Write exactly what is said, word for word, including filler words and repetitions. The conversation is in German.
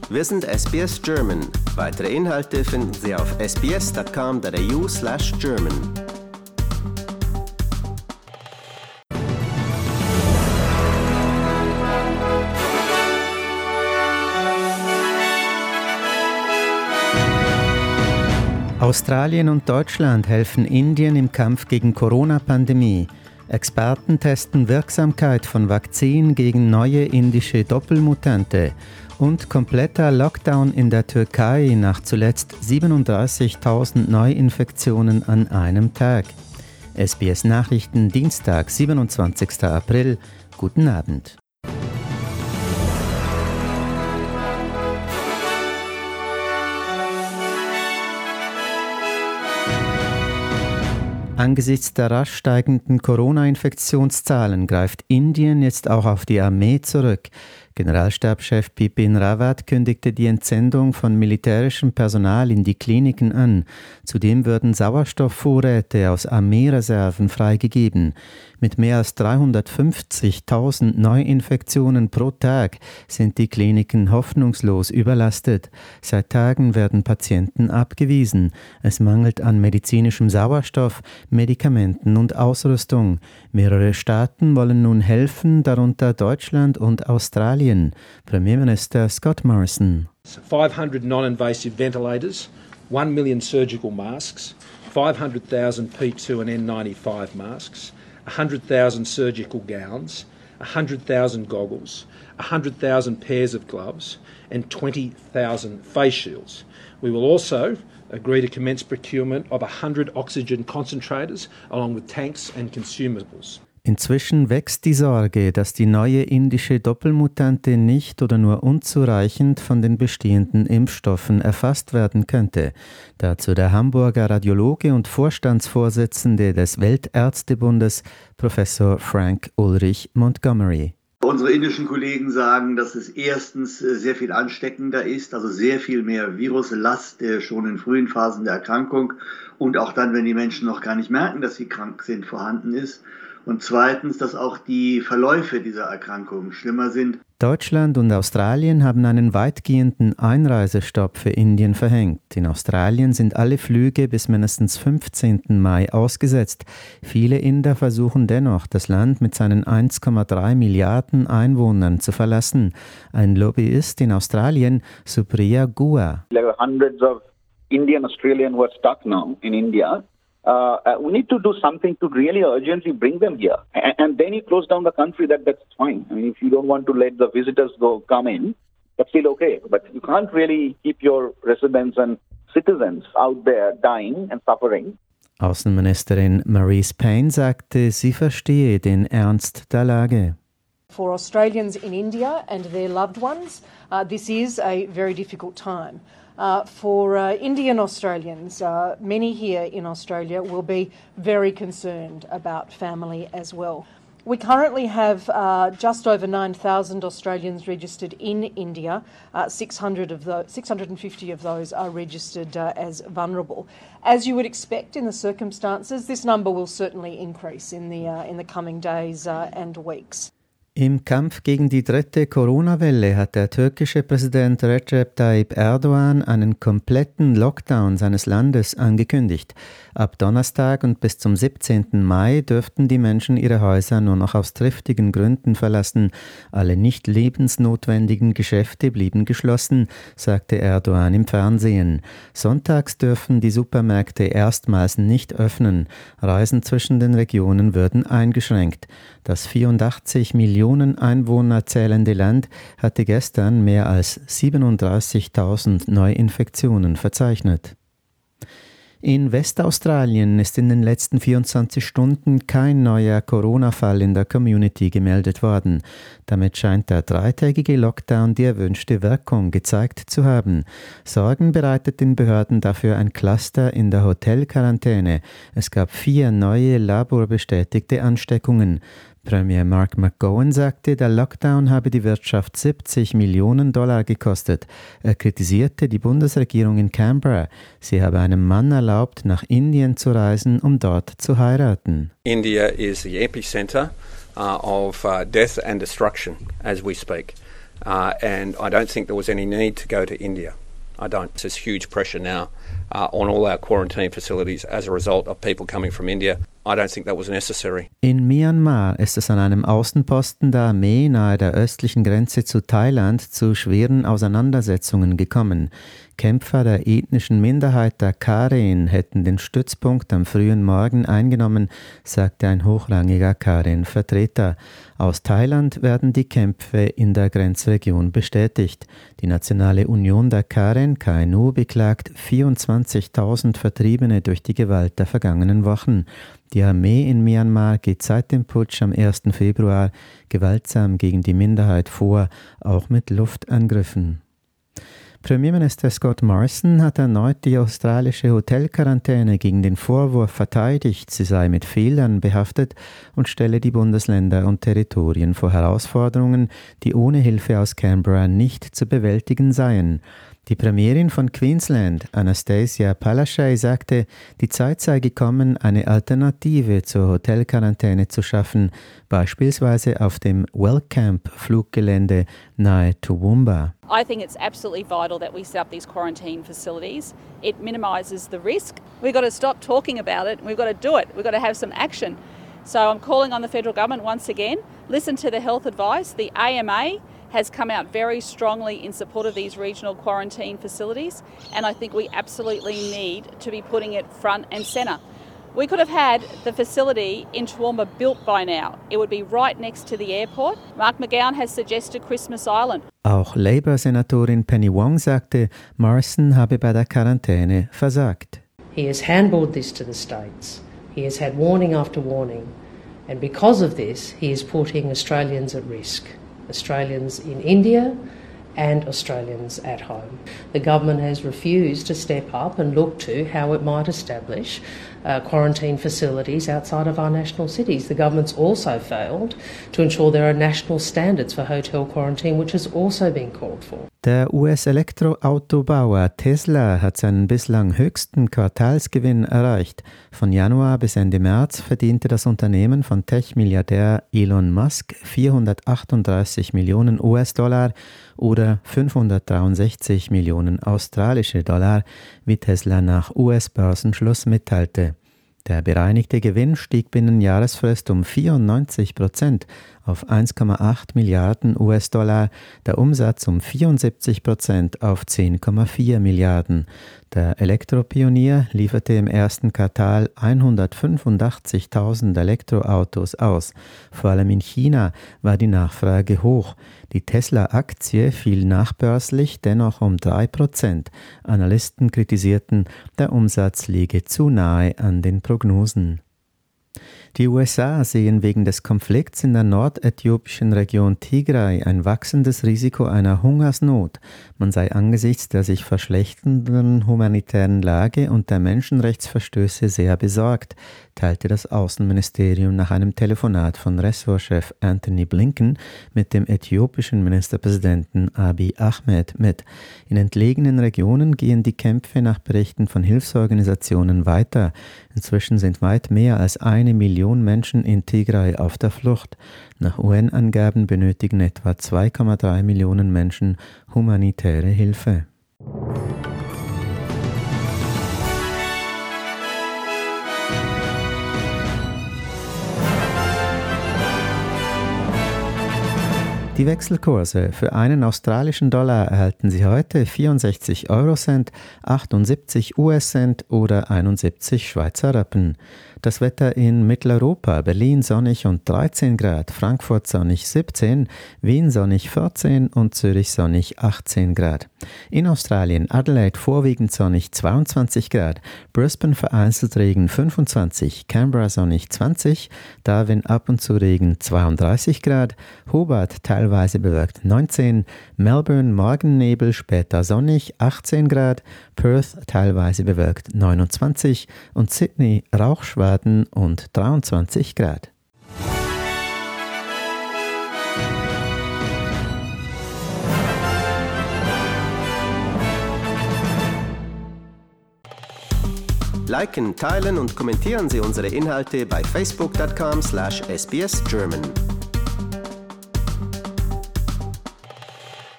Wir sind S B S German. Weitere Inhalte finden Sie auf sbs.com.au slash German. Australien und Deutschland helfen Indien im Kampf gegen Corona-Pandemie. Experten testen Wirksamkeit von Vakzin gegen neue indische Doppelmutante. Und kompletter Lockdown in der Türkei nach zuletzt siebenunddreißigtausend Neuinfektionen an einem Tag. S B S Nachrichten, Dienstag, siebenundzwanzigster April. Guten Abend. Angesichts der rasch steigenden Corona-Infektionszahlen greift Indien jetzt auch auf die Armee zurück. Generalstabschef Bipin Rawat kündigte die Entsendung von militärischem Personal in die Kliniken an. Zudem würden Sauerstoffvorräte aus Armeereserven freigegeben. Mit mehr als dreihundertfünfzigtausend Neuinfektionen pro Tag sind die Kliniken hoffnungslos überlastet. Seit Tagen werden Patienten abgewiesen. Es mangelt an medizinischem Sauerstoff, Medikamenten und Ausrüstung. Mehrere Staaten wollen nun helfen, darunter Deutschland und Australien. Premierminister Scott Morrison. five hundred non-invasive ventilators, one million surgical masks, five hundred thousand P two and N ninety-five masks, one hundred thousand surgical gowns, one hundred thousand goggles, one hundred thousand pairs of gloves and twenty thousand face shields. We will also agree to commence procurement of one hundred oxygen concentrators along with tanks and consumables. Inzwischen wächst die Sorge, dass die neue indische Doppelmutante nicht oder nur unzureichend von den bestehenden Impfstoffen erfasst werden könnte. Dazu der Hamburger Radiologe und Vorstandsvorsitzende des Weltärztebundes, Professor Frank Ulrich Montgomery. Unsere indischen Kollegen sagen, dass es erstens sehr viel ansteckender ist, also sehr viel mehr Viruslast schon in frühen Phasen der Erkrankung und auch dann, wenn die Menschen noch gar nicht merken, dass sie krank sind, vorhanden ist. Und zweitens, dass auch die Verläufe dieser Erkrankung schlimmer sind. Deutschland und Australien haben einen weitgehenden Einreisestopp für Indien verhängt. In Australien sind alle Flüge bis mindestens fünfzehnten Mai ausgesetzt. Viele Inder versuchen dennoch, das Land mit seinen eins Komma drei Milliarden Einwohnern zu verlassen. Ein Lobbyist in Australien, Supriya Guha. There are hundreds of Indian Australians who are stuck now in India. Uh, uh, we need to do something to really urgently bring them here. And, and then you close down the country, that, that's fine. I mean, if you don't want to let the visitors go come in, that's still okay. But you can't really keep your residents and citizens out there dying and suffering. Außenministerin Marise Payne sagte, sie verstehe den Ernst der Lage. For Australians in India and their loved ones, uh, this is a very difficult time. Uh, for uh, Indian Australians, uh, many here in Australia will be very concerned about family as well. We currently have uh, just over nine thousand Australians registered in India. Uh, six hundred of those, six hundred fifty of those are registered uh, as vulnerable. As you would expect in the circumstances, this number will certainly increase in the, uh, in the coming days uh, and weeks. Im Kampf gegen die dritte Corona-Welle hat der türkische Präsident Recep Tayyip Erdogan einen kompletten Lockdown seines Landes angekündigt. Ab Donnerstag und bis zum siebzehnten Mai dürften die Menschen ihre Häuser nur noch aus triftigen Gründen verlassen. Alle nicht lebensnotwendigen Geschäfte blieben geschlossen, sagte Erdogan im Fernsehen. Sonntags dürfen die Supermärkte erstmals nicht öffnen. Reisen zwischen den Regionen würden eingeschränkt. Das vierundachtzig Millionen Einwohner zählende Land hatte gestern mehr als siebenunddreißigtausend Neuinfektionen verzeichnet. In Westaustralien ist in den letzten vierundzwanzig Stunden kein neuer Corona-Fall in der Community gemeldet worden. Damit scheint der dreitägige Lockdown die erwünschte Wirkung gezeigt zu haben. Sorgen bereitet den Behörden dafür ein Cluster in der Hotelquarantäne. Es gab vier neue laborbestätigte Ansteckungen. Premier Mark McGowan sagte, der Lockdown habe die Wirtschaft siebzig Millionen Dollar gekostet. Er kritisierte die Bundesregierung in Canberra. Sie habe einem Mann erlaubt, nach Indien zu reisen, um dort zu heiraten. India is the epicenter uh, of uh, death and destruction as we speak. uh, and I don't think there was any need to go to India. I don't. There's huge pressure now uh, on all our quarantine facilities as a result of people coming from India. I don't think that was necessary. In Myanmar ist es an einem Außenposten der Armee nahe der östlichen Grenze zu Thailand zu schweren Auseinandersetzungen gekommen. Kämpfer der ethnischen Minderheit der Karen hätten den Stützpunkt am frühen Morgen eingenommen, sagte ein hochrangiger Karen-Vertreter. Aus Thailand werden die Kämpfe in der Grenzregion bestätigt. Die Nationale Union der Karen, K N U, beklagt vierundzwanzigtausend Vertriebene durch die Gewalt der vergangenen Wochen. Die Armee in Myanmar geht seit dem Putsch am ersten Februar gewaltsam gegen die Minderheit vor, auch mit Luftangriffen. Premierminister Scott Morrison hat erneut die australische Hotelquarantäne gegen den Vorwurf verteidigt, sie sei mit Fehlern behaftet und stelle die Bundesländer und Territorien vor Herausforderungen, die ohne Hilfe aus Canberra nicht zu bewältigen seien. Die Premierin von Queensland, Anastasia Palaszczuk, sagte, die Zeit sei gekommen, eine Alternative zur Hotelquarantäne zu schaffen, beispielsweise auf dem Wellcamp-Fluggelände nahe Toowoomba. I think it's absolutely vital that we set up these quarantine facilities. It minimises the risk. We've got to stop talking about it and we've got to do it. We've got to have some action. So I'm calling on the federal government once again, listen to the health advice. The A M A has come out very strongly in support of these regional quarantine facilities, and I think we absolutely need to be putting it front and centre. We could have had the facility in Toowoomba built by now. It would be right next to the airport. Mark McGowan has suggested Christmas Island. Auch Labour-Senatorin Penny Wong sagte, Morrison habe bei der Quarantäne versagt. He has handballed this to the states. He has had warning after warning. And because of this, he is putting Australians at risk. Australians in India and Australians at home. The government has refused to step up and look to how it might establish uh, quarantine facilities outside of our national cities. The government's also failed to ensure there are national standards for hotel quarantine, which has also been called for. Der U S-Elektroautobauer Tesla hat seinen bislang höchsten Quartalsgewinn erreicht. Von Januar bis Ende März verdiente das Unternehmen von Tech-Milliardär Elon Musk vierhundertachtunddreißig Millionen U S-Dollar oder fünfhundertdreiundsechzig Millionen australische Dollar, wie Tesla nach U S-Börsenschluss mitteilte. Der bereinigte Gewinn stieg binnen Jahresfrist um vierundneunzig Prozent auf eins Komma acht Milliarden U S-Dollar, der Umsatz um vierundsiebzig Prozent auf zehn Komma vier Milliarden. Der Elektropionier lieferte im ersten Quartal hundertfünfundachtzigtausend Elektroautos aus. Vor allem in China war die Nachfrage hoch. Die Tesla-Aktie fiel nachbörslich dennoch um drei Prozent. Analysten kritisierten, der Umsatz liege zu nahe an den Prognosen. Die U S A sehen wegen des Konflikts in der nordäthiopischen Region Tigray ein wachsendes Risiko einer Hungersnot. Man sei angesichts der sich verschlechternden humanitären Lage und der Menschenrechtsverstöße sehr besorgt, teilte das Außenministerium nach einem Telefonat von Ressortchef Anthony Blinken mit dem äthiopischen Ministerpräsidenten Abiy Ahmed mit. In entlegenen Regionen gehen die Kämpfe nach Berichten von Hilfsorganisationen weiter. Inzwischen sind weit mehr als eine Million Menschen in Tigray auf der Flucht. Nach U N-Angaben benötigen etwa zwei Komma drei Millionen Menschen humanitäre Hilfe. Die Wechselkurse: Für einen australischen Dollar erhalten Sie heute vierundsechzig Eurocent, achtundsiebzig U S-Cent oder einundsiebzig Schweizer Rappen. Das Wetter in Mitteleuropa: Berlin sonnig und dreizehn Grad, Frankfurt sonnig siebzehn, Wien sonnig vierzehn und Zürich sonnig achtzehn Grad. In Australien: Adelaide vorwiegend sonnig zweiundzwanzig Grad, Brisbane vereinzelt Regen fünfundzwanzig, Canberra sonnig zwanzig, Darwin ab und zu Regen zweiunddreißig Grad, Hobart teilweise bewölkt neunzehn, Melbourne Morgennebel, später sonnig achtzehn Grad, Perth teilweise bewölkt neunundzwanzig und Sydney Rauchschwaden und dreiundzwanzig Grad. Liken, teilen und kommentieren Sie unsere Inhalte bei facebook dot com slash S B S German.